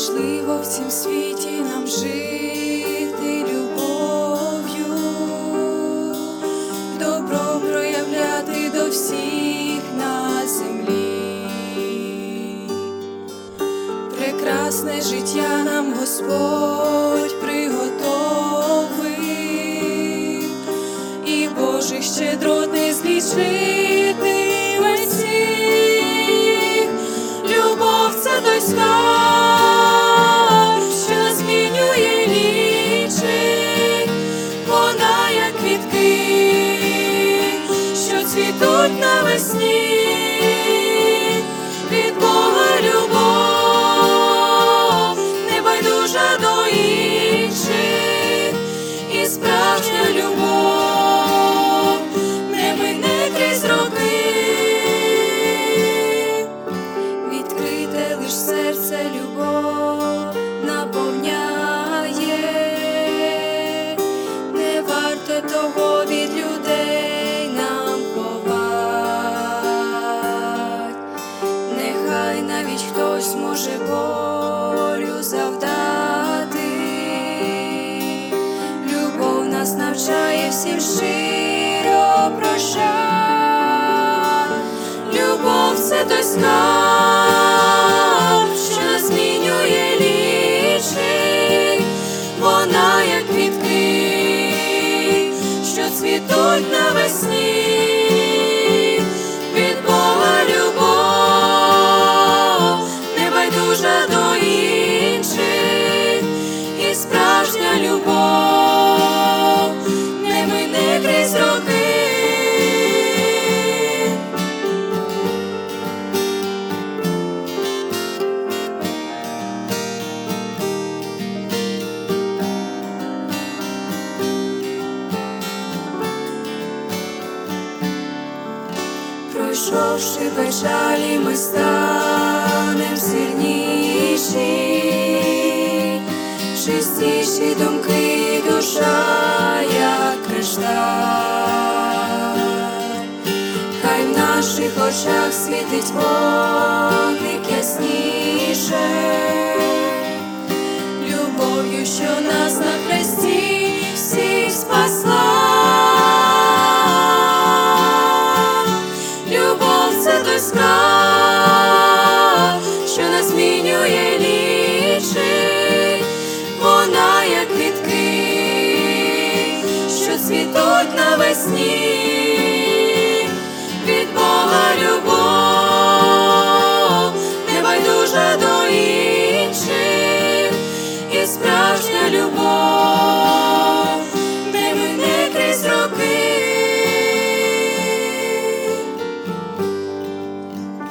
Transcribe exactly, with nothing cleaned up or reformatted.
важливо в цім світі нам жити любов'ю, добром проявляти до всіх на землі. Прекрасне життя нам Господь приготовив, і Божих щедрот не злічити всіх. Любов – це той скарб, що нас змінює лічить. Вона, як квітки, що цвітуть навесні. Від Бога любов, небайдужа до інших, і справжня любов не мине крізь роки. Відкрите лиш серце любов наповняє, не варто того від людей нам ховать. Нехай навіть хтось може болю завдати, любов нас навчає всім щиро прощать. Любов – це той скарб, що нас змінює лічить. Вона, як квітки, що цвітуть навесні. Від Бога любов, небайдужа до інших, і справжня любов не мине крізь роки. Пройшовши печалі, ми станем сильніші, чистіші думки, душа, як кришталь. Хай в наших очах світить вогник ясніше, любов'ю, що нас на хресті всіх спасла. Скарб, що нас змінює лічить. Вона, як квітки, що цвітуть навесні. Від Бога любов.